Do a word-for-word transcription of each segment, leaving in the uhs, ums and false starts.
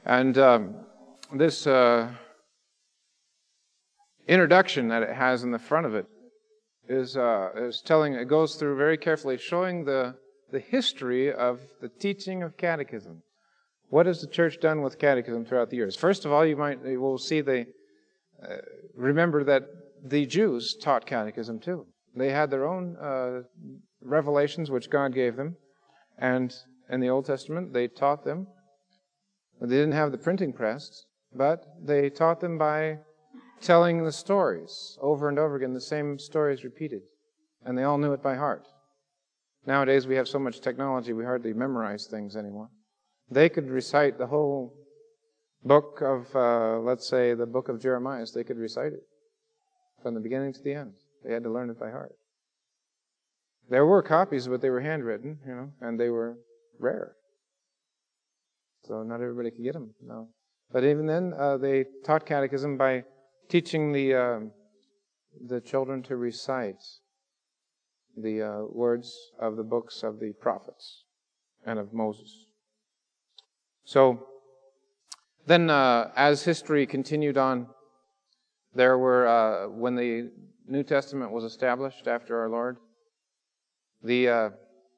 And um, this uh, introduction that it has in the front of it is uh, is telling. It goes through very carefully, showing the the history of the teaching of catechism. What has the church done with catechism throughout the years? First of all, you might you will see the uh, remember that the Jews taught catechism too. They had their own uh, revelations which God gave them, and in the Old Testament they taught them. They didn't have the printing press, but they taught them by telling the stories over and over again, the same stories repeated, and they all knew it by heart. Nowadays we have so much technology we hardly memorize things anymore. They could recite the whole book of, uh, let's say, the book of Jeremiah. They could recite it from the beginning to the end. They had to learn it by heart. There were copies, but they were handwritten, you know, and they were rare. So not everybody could get them, no. But even then, uh, they taught catechism by teaching the uh, the children to recite the uh, words of the books of the prophets and of Moses. So then, uh, as history continued on, there were uh, when the New Testament was established after our Lord, the uh,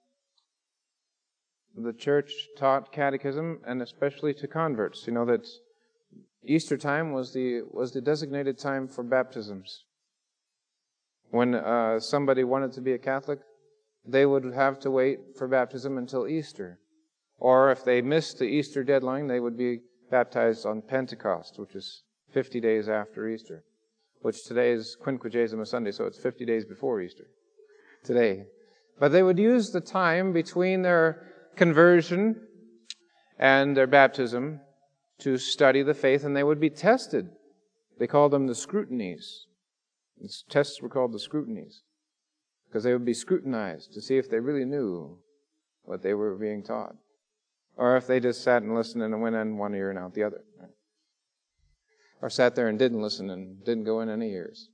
the church taught catechism, and especially to converts. You know that Easter time was the was the designated time for baptisms. When uh, somebody wanted to be a Catholic, they would have to wait for baptism until Easter. Or if they missed the Easter deadline, they would be baptized on Pentecost, which is fifty days after Easter, which today is Quinquagesima Sunday, so it's fifty days before Easter today. But they would use the time between their conversion and their baptism to study the faith, and they would be tested. They called them the scrutinies. These tests were called the scrutinies because they would be scrutinized to see if they really knew what they were being taught, or if they just sat and listened and went in one ear and out the other, right? Or sat there and didn't listen and didn't go in any ears.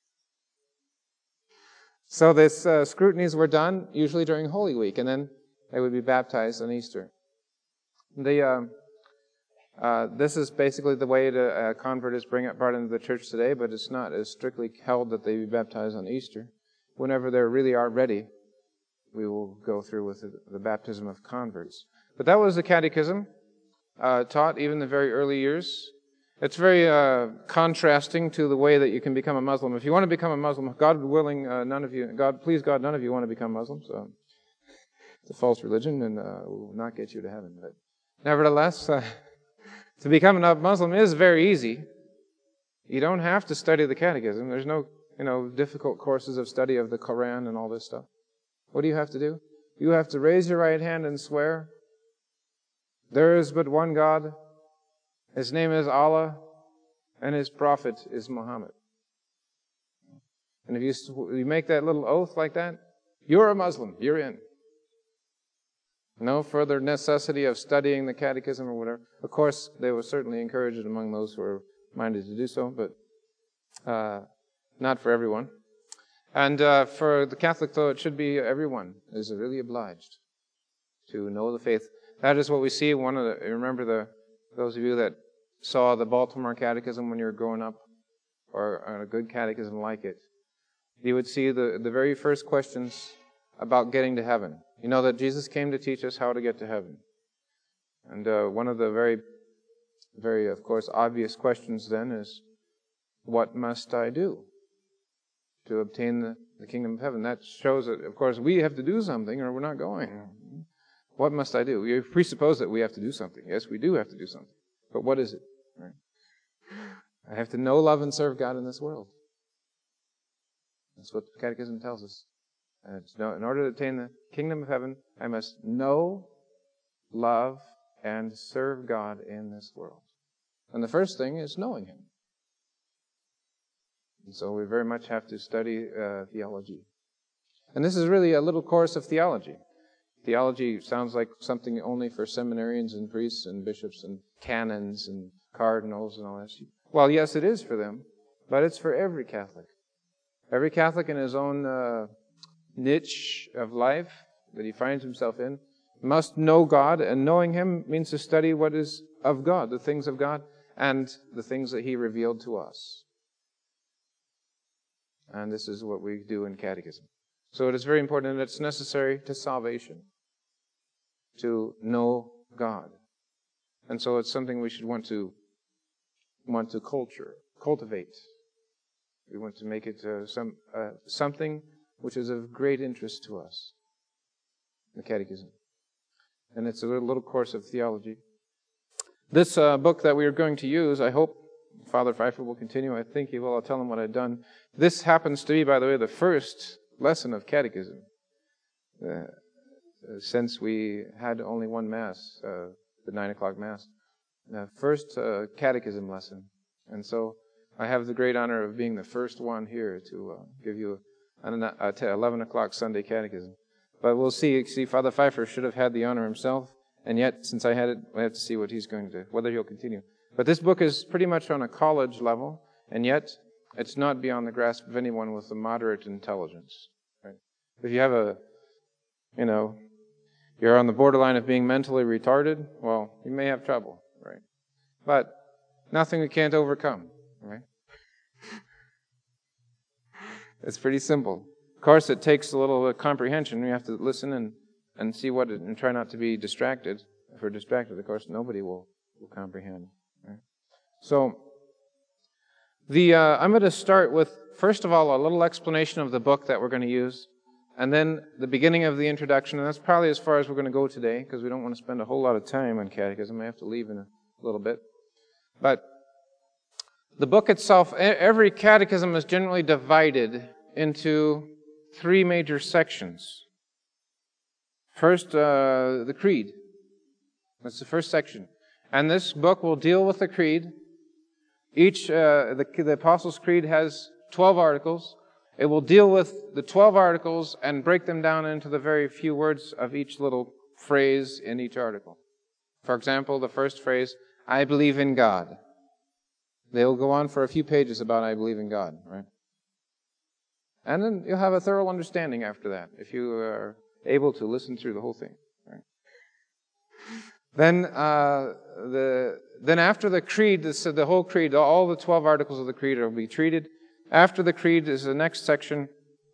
So these uh, scrutinies were done usually during Holy Week, and then they would be baptized on Easter. The uh, uh, this is basically the way to, a convert is bring brought into the church today, but it's not as strictly held that they be baptized on Easter. Whenever they really are ready, we will go through with the, the baptism of converts. But that was the catechism uh, taught even in the very early years. It's very uh, contrasting to the way that you can become a Muslim. If you want to become a Muslim, God willing, uh, none of you, God, please God, none of you want to become Muslims. So it's a false religion and uh, will not get you to heaven. But nevertheless, uh, to become a Muslim is very easy. You don't have to study the catechism. There's no, you know, difficult courses of study of the Quran and all this stuff. What do you have to do? You have to raise your right hand and swear, there is but one God. His name is Allah, and His prophet is Muhammad. And if you, you make that little oath like that, you're a Muslim. You're in. No further necessity of studying the catechism or whatever. Of course, they were certainly encouraged among those who were minded to do so, but uh, not for everyone. And uh, for the Catholic, though, it should be everyone is really obliged to know the faith. That is what we see. One of the, remember the those of you that saw the Baltimore Catechism when you were growing up, or a good catechism like it, you would see the, the very first questions about getting to heaven. You know that Jesus came to teach us how to get to heaven. And uh, one of the very, very, of course, obvious questions then is, what must I do to obtain the, the kingdom of heaven? That shows that, of course, we have to do something or we're not going. What must I do? We presuppose that we have to do something. Yes, we do have to do something. But what is it? Right? I have to know, love, and serve God in this world. That's what the Catechism tells us. And in order to attain the kingdom of heaven, I must know, love, and serve God in this world. And the first thing is knowing Him. And so we very much have to study uh, theology. And this is really a little course of theology. Theology sounds like something only for seminarians and priests and bishops and canons and cardinals and all that. Well, yes, it is for them, but it's for every Catholic. Every Catholic in his own uh, niche of life that he finds himself in must know God, and knowing Him means to study what is of God, the things of God, and the things that He revealed to us. And this is what we do in catechism. So it is very important, and it's necessary to salvation to know God. And so it's something we should want to want to culture, cultivate. We want to make it uh, some uh, something which is of great interest to us, the Catechism. And it's a little, little course of theology. This uh, book that we are going to use, I hope Father Pfeiffer will continue. I think he will. I'll tell him what I've done. This happens to be, by the way, the first lesson of Catechism. Uh, since we had only one Mass, uh, the nine o'clock Mass. The first uh, Catechism lesson. And so I have the great honor of being the first one here to uh, give you an uh, eleven o'clock Sunday Catechism. But we'll see. See, Father Pfeiffer should have had the honor himself, and yet, since I had it, we have to see what he's going to do, whether he'll continue. But this book is pretty much on a college level, and yet it's not beyond the grasp of anyone with a moderate intelligence. Right? If you have a, you know, you're on the borderline of being mentally retarded, well, you may have trouble, right? But nothing we can't overcome, right? It's pretty simple. Of course, it takes a little uh, comprehension. You have to listen and, and see what it, and try not to be distracted. If we're distracted, of course, nobody will, will comprehend. Right? So, the uh, I'm going to start with, first of all, a little explanation of the book that we're going to use, and then the beginning of the introduction, and that's probably as far as we're going to go today, because we don't want to spend a whole lot of time on catechism. I have to leave in a little bit. But the book itself, every catechism is generally divided into three major sections. First, uh, the Creed. That's the first section. And this book will deal with the Creed. Each, uh, the, the Apostles' Creed has twelve articles. It will deal with the twelve articles and break them down into the very few words of each little phrase in each article. For example, the first phrase, I believe in God. They will go on for a few pages about I believe in God, right? And then you'll have a thorough understanding after that, if you are able to listen through the whole thing, right? Then, uh, the then after the Creed, this, the whole Creed, all the twelve articles of the Creed will be treated. After the Creed is the next section,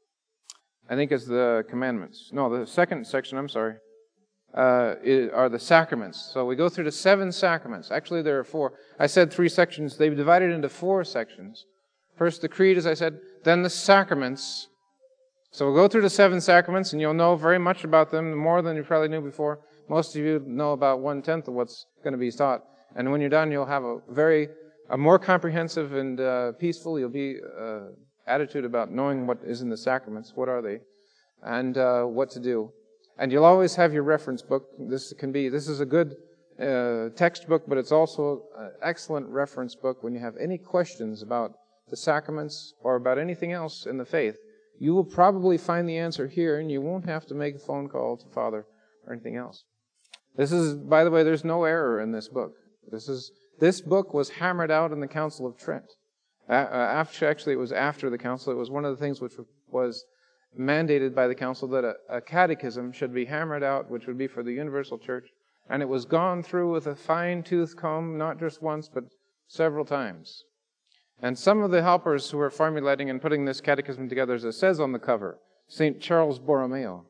I think is the Commandments. No, the second section, I'm sorry, uh, are the Sacraments. So we go through the seven Sacraments. Actually, there are four. I said three sections. They've divided into four sections. First the Creed, as I said, then the Sacraments. So we'll go through the seven Sacraments, and you'll know very much about them, more than you probably knew before. Most of you know about one-tenth of what's going to be taught. And when you're done, you'll have a very, a more comprehensive and uh, peaceful, you'll be uh, attitude about knowing what is in the Sacraments, what are they, and uh, what to do. And you'll always have your reference book. This can be, this is a good uh, textbook, but it's also an excellent reference book when you have any questions about the Sacraments or about anything else in the faith. You will probably find the answer here, and you won't have to make a phone call to Father or anything else. This is, by the way, there's no error in this book. This is this book was hammered out in the Council of Trent. Uh, after, actually, it was after the council. It was one of the things which was mandated by the council that a, a catechism should be hammered out, which would be for the universal church. And it was gone through with a fine-tooth comb, not just once, but several times. And some of the helpers who were formulating and putting this catechism together, as it says on the cover, Saint Charles Borromeo.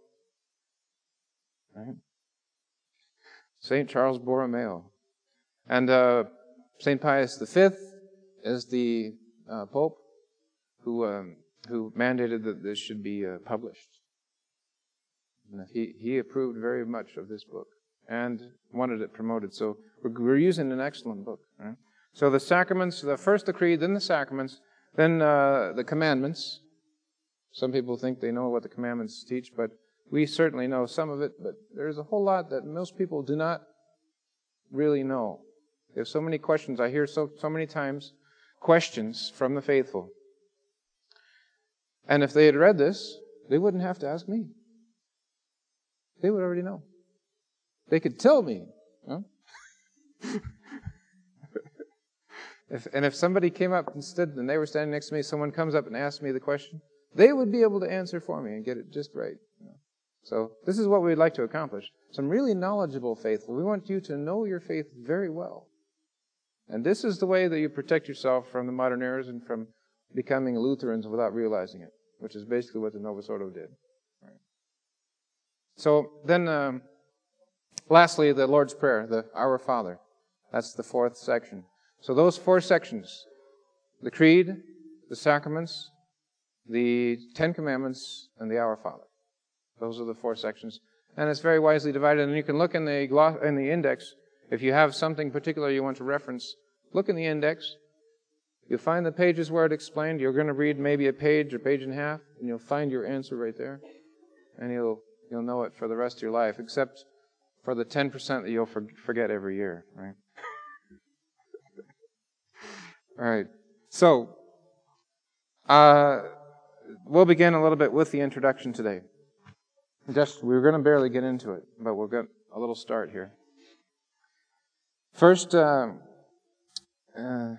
Right? Saint Charles Borromeo. And uh, Saint Pius the Fifth is the uh, Pope who um, who mandated that this should be uh, published. And he, he approved very much of this book and wanted it promoted. So we're, we're using an excellent book. Right? So the Sacraments, the first the Creed, then the Sacraments, then uh, the Commandments. Some people think they know what the Commandments teach, but we certainly know some of it, but there's a whole lot that most people do not really know. There's so many questions. I hear so so many times questions from the faithful. And if they had read this, they wouldn't have to ask me. They would already know. They could tell me. Huh? if, and if somebody came up and stood, and they were standing next to me, someone comes up and asks me the question, they would be able to answer for me and get it just right. You know? So this is what we'd like to accomplish. Some really knowledgeable faithful. We want you to know your faith very well. And this is the way that you protect yourself from the modern errors and from becoming Lutherans without realizing it, which is basically what the Novus Ordo did. Right. So then, um, lastly, the Lord's Prayer, the Our Father. That's the fourth section. So those four sections, the Creed, the Sacraments, the Ten Commandments, and the Our Father. Those are the four sections. And it's very wisely divided. And you can look in the gloss, in the index. If you have something particular you want to reference, look in the index. You'll find the pages where it explained. You're going to read maybe a page or page and a half, and you'll find your answer right there. And you'll you'll know it for the rest of your life, except for the ten percent that you'll for, forget every year, right? All right. So, uh, we'll begin a little bit with the introduction today. Just, we're going to barely get into it, but we'll get a little start here. First, uh, uh,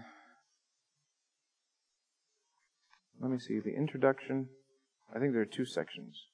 let me see, the introduction. I think there are two sections.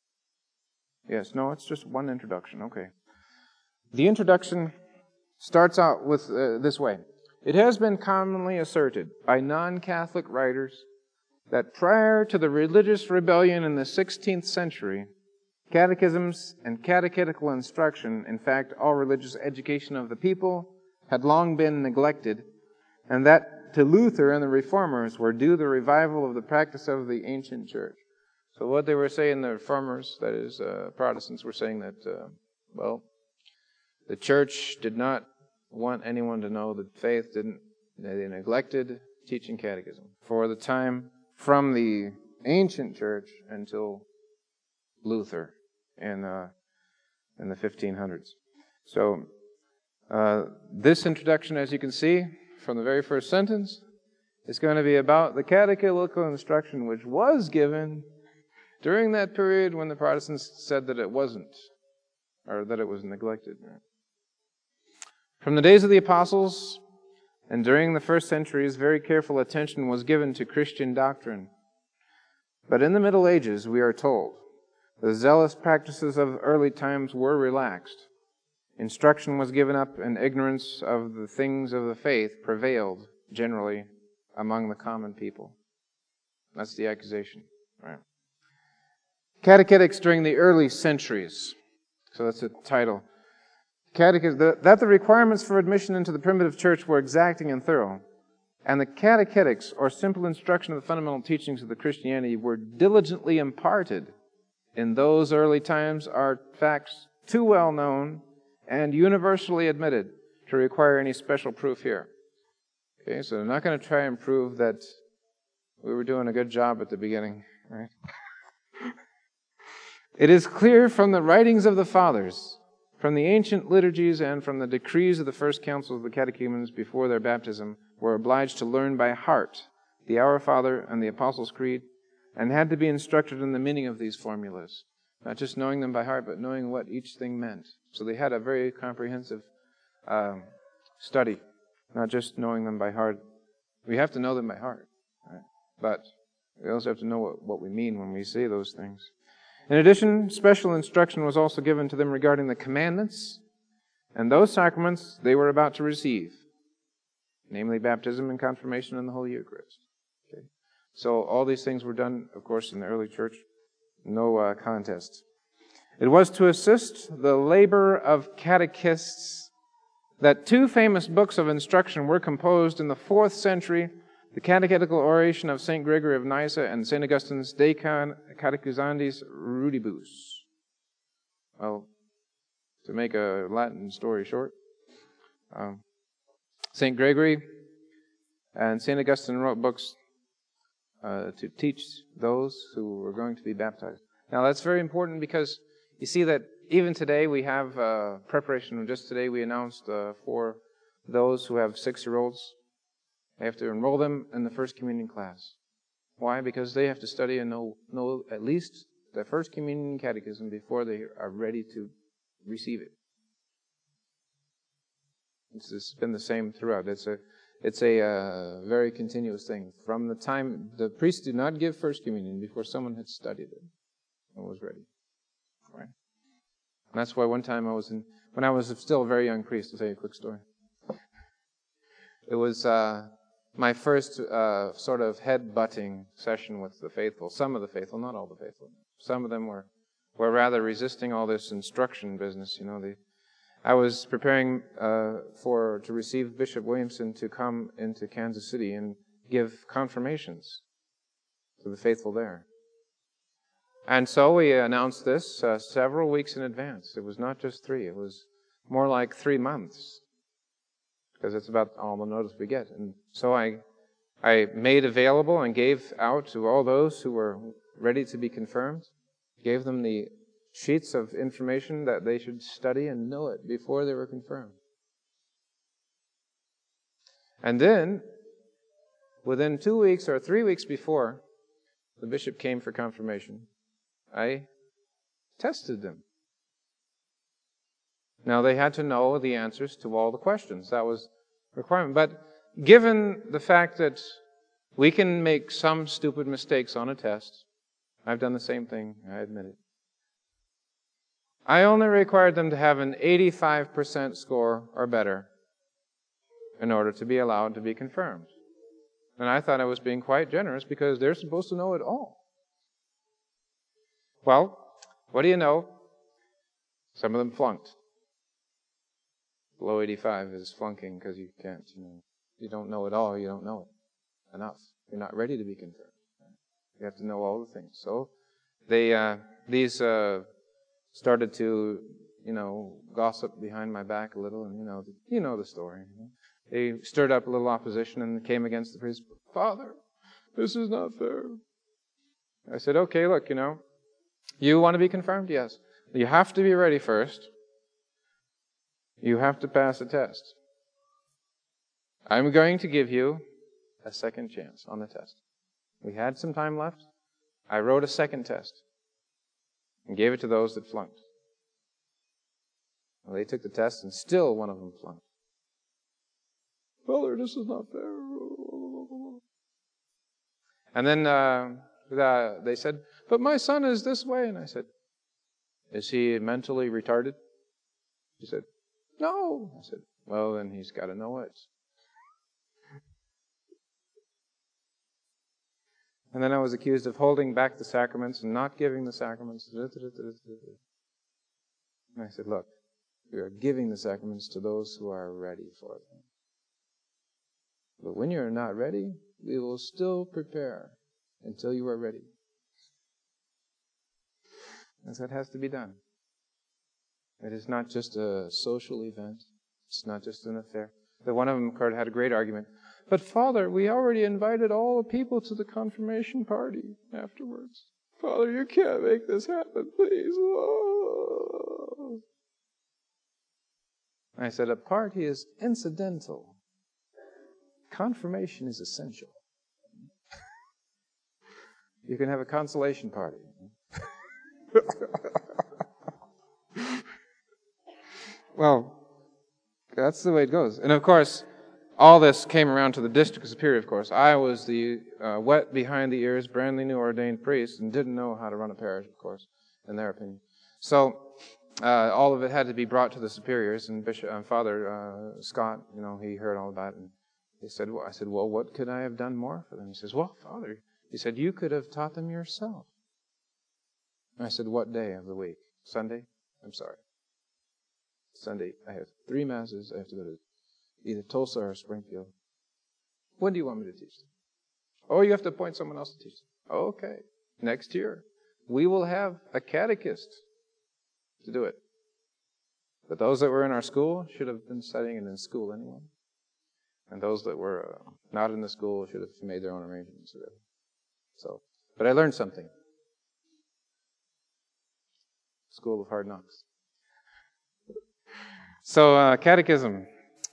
Yes, no, it's just one introduction. Okay. The introduction starts out with uh, this way. It has been commonly asserted by non-Catholic writers that prior to the religious rebellion in the sixteenth century, catechisms and catechetical instruction, in fact, all religious education of the people, had long been neglected, and that to Luther and the Reformers were due the revival of the practice of the ancient church. So what they were saying, the Reformers, that is, uh, Protestants, were saying that, uh, well, the church did not want anyone to know the faith, didn't they neglected teaching catechism for the time from the ancient church until Luther in uh, in the fifteen hundreds. So uh, this introduction, as you can see from the very first sentence, is going to be about the catechetical instruction which was given during that period when the Protestants said that it wasn't, or that it was neglected. From the days of the apostles and during the first centuries, very careful attention was given to Christian doctrine. But in the Middle Ages, we are told, the zealous practices of early times were relaxed. Instruction was given up, and ignorance of the things of the faith prevailed generally among the common people. That's the accusation. Right. Catechetics during the early centuries. So that's the title. Catechism, that the requirements for admission into the primitive church were exacting and thorough, and the catechetics, or simple instruction of the fundamental teachings of the Christianity, were diligently imparted in those early times, are facts too well known and universally admitted to require any special proof here. Okay, so I'm not going to try and prove that we were doing a good job at the beginning, right? It is clear from the writings of the fathers, from the ancient liturgies, and from the decrees of the first councils of the catechumens before their baptism, were obliged to learn by heart the Our Father and the Apostles' Creed, and had to be instructed in the meaning of these formulas. Not just knowing them by heart, but knowing what each thing meant. So they had a very comprehensive um, study, not just knowing them by heart. We have to know them by heart, right? But we also have to know what, what we mean when we say those things. In addition, special instruction was also given to them regarding the commandments and those sacraments they were about to receive, namely baptism and confirmation and the Holy Eucharist. Okay. So all these things were done, of course, in the early church. No uh, contest. It was to assist the labor of catechists that two famous books of instruction were composed in the fourth century, the Catechetical Oration of Saint Gregory of Nyssa and Saint Augustine's De Catechizandis Rudibus. Well, to make a Latin story short, um, Saint Gregory and Saint Augustine wrote books uh, to teach those who were going to be baptized. Now that's very important because you see that even today we have uh, preparation. Just today we announced uh, for those who have six-year-olds, they have to enroll them in the First Communion class. Why? Because they have to study and know, know at least the First Communion Catechism before they are ready to receive it. It's, it's been the same throughout. It's a it's a uh, very continuous thing. From the time the priests did not give First Communion before someone had studied it and was ready. Right? And that's why one time I was in, when I was still a very young priest, I'll tell you a quick story. It was uh, my first uh, sort of head-butting session with the faithful. Some of the faithful, not all the faithful. Some of them were, were rather resisting all this instruction business. You know, the, I was preparing uh, for to receive Bishop Williamson to come into Kansas City and give confirmations to the faithful there. And so we announced this uh, several weeks in advance. It was not just three. It was more like three months. Because it's about all the notice we get. And so I I made available and gave out to all those who were ready to be confirmed, gave them the sheets of information that they should study and know it before they were confirmed. And then, within two weeks or three weeks before the bishop came for confirmation, I tested them. Now, they had to know the answers to all the questions. That was a requirement. But given the fact that we can make some stupid mistakes on a test, I've done the same thing, I admit it. I only required them to have an eighty-five percent score or better in order to be allowed to be confirmed. And I thought I was being quite generous because they're supposed to know it all. Well, what do you know? Some of them flunked. Below eighty-five is flunking because you can't, you know, you don't know it all, you don't know it enough. You're not ready to be confirmed. You have to know all the things. So they, uh, these uh, started to, you know, gossip behind my back a little, and you know, you know the story. You know? They stirred up a little opposition and came against the priest. Father, this is not fair. I said, okay, look, you know, you want to be confirmed? Yes. You have to be ready first. You have to pass a test. I'm going to give you a second chance on the test. We had some time left. I wrote a second test and gave it to those that flunked. Well, they took the test and still one of them flunked. Father, this is not fair. And then uh, the, they said, but my son is this way. And I said, is he mentally retarded? He said, no. I said, well, then he's got to know it. And then I was accused of holding back the sacraments and not giving the sacraments. And I said, look, we are giving the sacraments to those who are ready for them. But when you're not ready, we will still prepare until you are ready. And that has to be done. It is not just a social event. It's not just an affair. The one of them had a great argument. But Father, we already invited all the people to the confirmation party afterwards. Father, you can't make this happen, please. Oh. I said, a party is incidental. Confirmation is essential. You can have a consolation party. Well, that's the way it goes. And of course, all this came around to the district superior, of course. I was the uh, wet behind the ears, brand new ordained priest, and didn't know how to run a parish, of course, in their opinion. So uh, all of it had to be brought to the superiors, and Bishop, uh, Father uh, Scott, you know, he heard all about it, and he said, well, I said, well, what could I have done more for them? He says, well, Father, he said, you could have taught them yourself. And I said, what day of the week? Sunday? I'm sorry. Sunday. I have three masses. I have to go to either Tulsa or Springfield. When do you want me to teach them? Oh, you have to appoint someone else to teach them. Okay. Next year, we will have a catechist to do it. But those that were in our school should have been studying it in school anyway. And those that were uh, not in the school should have made their own arrangements. So, but I learned something. School of Hard Knocks. So, uh, catechism.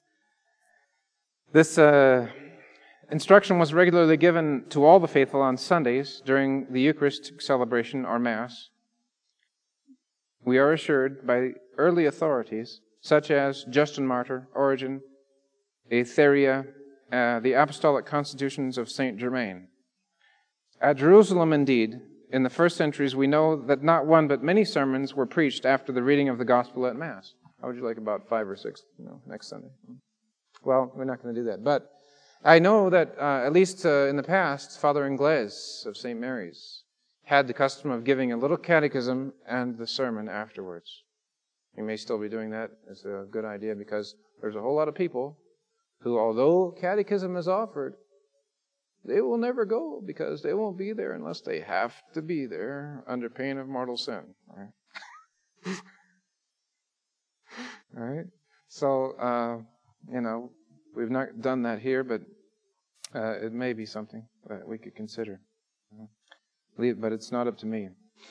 This uh, instruction was regularly given to all the faithful on Sundays during the Eucharistic celebration or Mass. We are assured by early authorities, such as Justin Martyr, Origen, Aetheria, uh, the Apostolic Constitutions of Saint Germain. At Jerusalem, indeed, in the first centuries, we know that not one but many sermons were preached after the reading of the Gospel at Mass. How would you like about five or six, you know, next Sunday? Well, we're not going to do that. But I know that, uh, at least uh, in the past, Father Ingles of Saint Mary's had the custom of giving a little catechism and the sermon afterwards. He may still be doing that. It's a good idea because there's a whole lot of people who, although catechism is offered, they will never go because they won't be there unless they have to be there under pain of mortal sin. Right? All right? So, uh, you know, we've not done that here, but uh, it may be something that we could consider. But it's not up to me.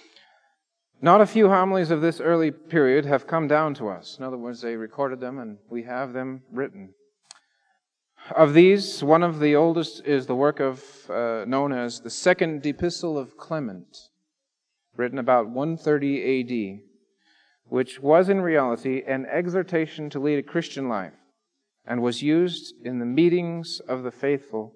Not a few homilies of this early period have come down to us. In other words, they recorded them and we have them written. Of these, one of the oldest is the work of, uh, known as the Second Epistle of Clement, written about one thirty A D, which was in reality an exhortation to lead a Christian life and was used in the meetings of the faithful.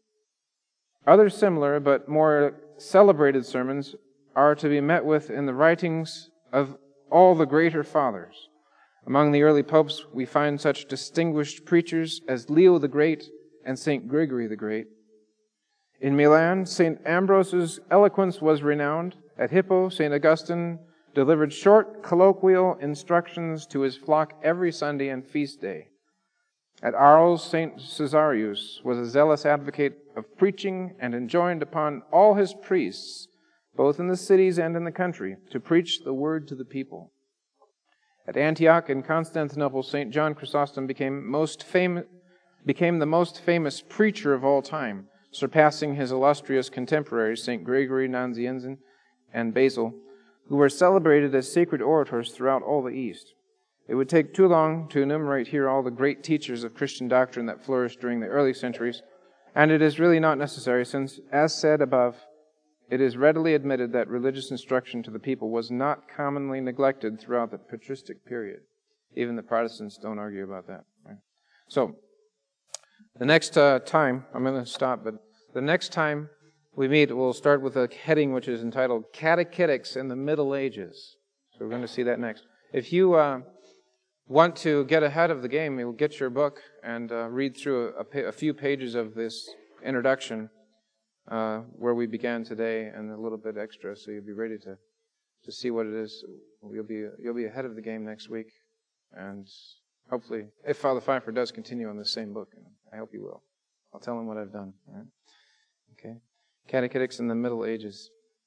Other similar but more celebrated sermons are to be met with in the writings of all the greater fathers. Among the early popes, we find such distinguished preachers as Leo the Great and Saint Gregory the Great. In Milan, Saint Ambrose's eloquence was renowned. At Hippo, Saint Augustine delivered short colloquial instructions to his flock every Sunday and feast day. At Arles, Saint Caesarius was a zealous advocate of preaching and enjoined upon all his priests, both in the cities and in the country, to preach the word to the people. At Antioch and Constantinople, Saint John Chrysostom became most famous, became the most famous preacher of all time, surpassing his illustrious contemporaries, Saint Gregory Nazianzen and Basil, who were celebrated as sacred orators throughout all the East. It would take too long to enumerate here all the great teachers of Christian doctrine that flourished during the early centuries, and it is really not necessary, since, as said above, it is readily admitted that religious instruction to the people was not commonly neglected throughout the patristic period. Even the Protestants don't argue about that. Right? So, the next uh, time, I'm going to stop, but the next time we meet, we'll start with a heading which is entitled Catechetics in the Middle Ages. So we're going to see that next. If you uh, want to get ahead of the game, you'll get your book and uh, read through a, a, pa- a few pages of this introduction uh, where we began today, and a little bit extra, so you'll be ready to, to see what it is. You'll be you'll be ahead of the game next week, and hopefully, if Father Pfeiffer does continue on the same book, and I hope he will, I'll tell him what I've done. All right? Okay, Catechetics in the Middle Ages.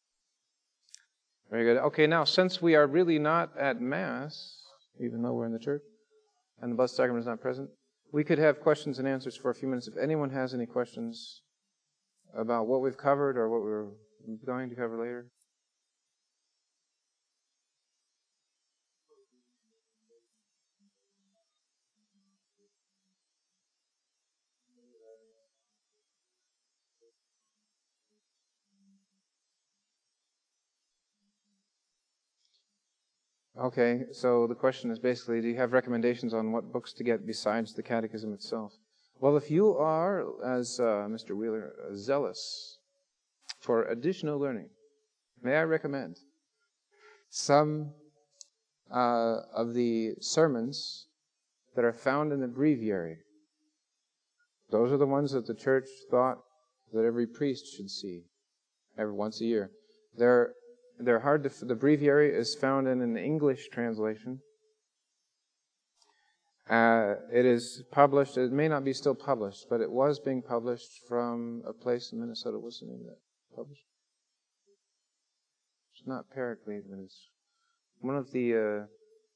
Very good. Okay, now since we are really not at Mass, even though we're in the church, and the Blessed Sacrament is not present, we could have questions and answers for a few minutes. If anyone has any questions about what we've covered or what we're going to cover later. Okay, so the question is basically, do you have recommendations on what books to get besides the Catechism itself? Well, if you are, as uh, Mister Wheeler, zealous for additional learning, may I recommend some uh, of the sermons that are found in the breviary. Those are the ones that the Church thought that every priest should see every once a year. They're they're hard to. The breviary is found in an English translation. Uh, it is published. It may not be still published, but it was being published from a place in Minnesota. What's the name of that? Published? It's not Paraclete, but it's one of the. Uh,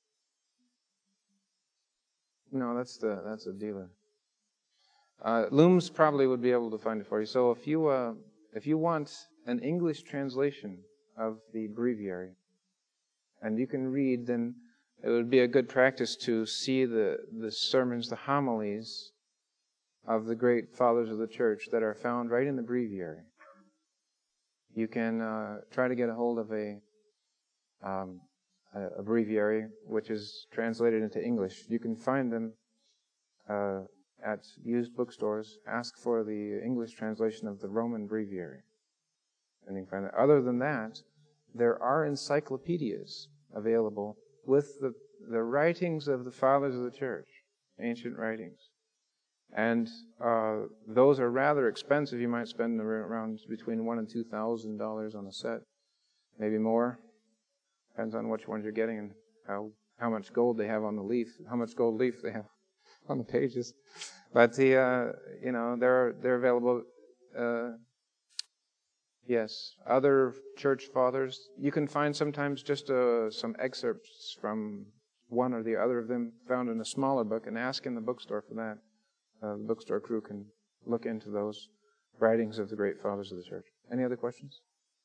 no, that's the that's a dealer. Uh, Looms probably would be able to find it for you. So if you uh, if you want an English translation of the breviary, and you can read, then it would be a good practice to see the, the sermons, the homilies of the great fathers of the Church that are found right in the breviary. You can uh, try to get a hold of a, um, a, a breviary which is translated into English. You can find them uh, at used bookstores. Ask for the English translation of the Roman breviary. And you can find that. Other than that, there are encyclopedias available with the, the writings of the fathers of the Church, ancient writings. And uh, those are rather expensive. You might spend around between one and two thousand dollars on a set, maybe more. Depends on which ones you're getting and how how much gold they have on the leaf, how much gold leaf they have on the pages. But the uh, you know they're they're available. Uh, yes, other church fathers. You can find sometimes just uh, some excerpts from one or the other of them found in a smaller book, and ask in the bookstore for that. Uh, the bookstore crew can look into those writings of the great fathers of the church. Any other questions?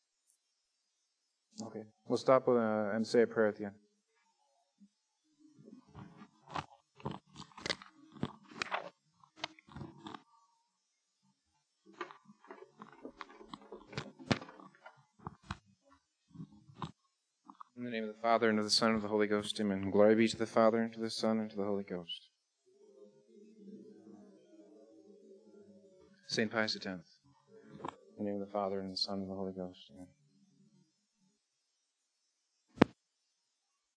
Okay. We'll stop with, uh, and say a prayer at the end. In the name of the Father, and of the Son, and of the Holy Ghost. Amen. Glory be to the Father, and to the Son, and to the Holy Ghost. Saint Pius the tenth. In the name of the Father, and of the Son, and of the Holy Ghost. Amen.